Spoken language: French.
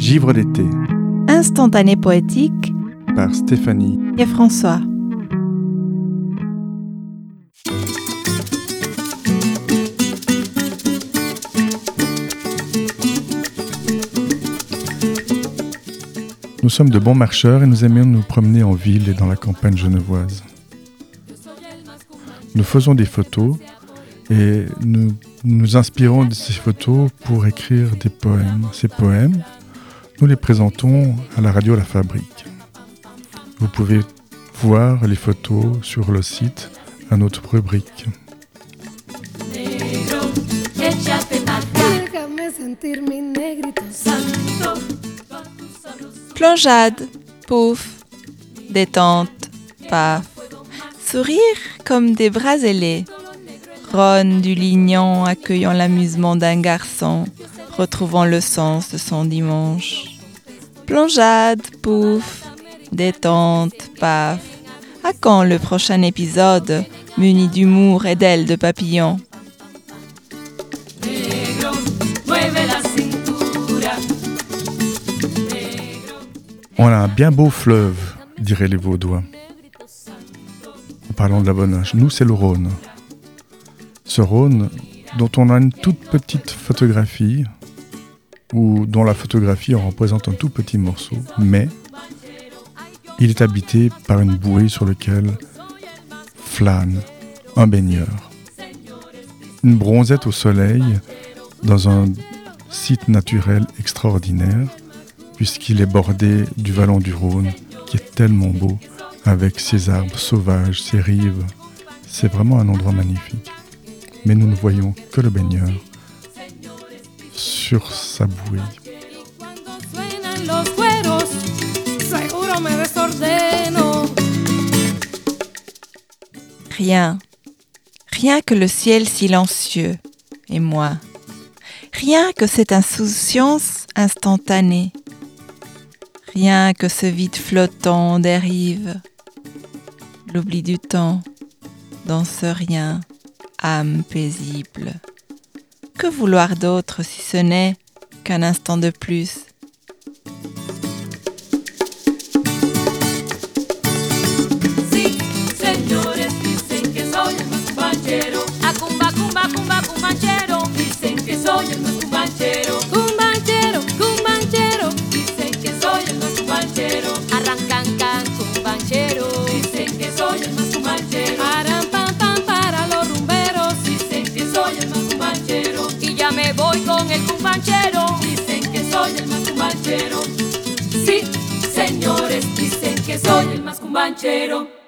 Givre d'été. Instantané poétique Par Stéphanie et François. Nous sommes de bons marcheurs et nous aimons nous promener en ville et dans la campagne genevoise. Nous faisons des photos et nous nous inspirons de ces photos pour écrire des poèmes. Ces poèmes, nous les présentons à la radio La Fabrique. Vous pouvez voir les photos sur le site à notre rubrique. Plongeade, pouf, détente, paf. Sourire comme des bras ailés. Ronne du Lignon accueillant l'amusement d'un garçon, retrouvant le sens de son dimanche. Plongeade, pouf, détente, paf. À quand le prochain épisode, muni d'humour et d'ailes de papillon? On a un bien beau fleuve, diraient les Vaudois. En parlant de la Bonnache, nous c'est le Rhône. Ce Rhône dont on a une toute petite photographie, ou dont la photographie en représente un tout petit morceau, mais il est habité par une bouée sur laquelle flâne un baigneur. Une bronzette au soleil dans un site naturel extraordinaire, puisqu'il est bordé du vallon du Rhône, qui est tellement beau, avec ses arbres sauvages, ses rives. C'est vraiment un endroit magnifique. Mais nous ne voyons que le baigneur sur sa bouée. Rien que le ciel silencieux et moi. Rien que cette insouciance instantanée. Rien que ce vide flottant des rives. L'oubli du temps dans ce rien, âme paisible. Que vouloir d'autre si ce n'est qu'un instant de plus? Sí, señores, dicen que soy el más cumbanchero. A cumba, cumba, cumba, cumbanchero. Dicen que soy el más cumbanchero. Cumbanchero, cumbanchero. Dicen que soy el más cumbanchero. Arrancan can, cumbanchero. Dicen que soy el más cumbanchero. Aran, pam, pam, para los rumberos. Dicen que soy el más cumbanchero. Y ya me voy con el cumbanchero. Dicen que soy el más cumbanchero. Sí, señores, dicen que soy el más cumbanchero.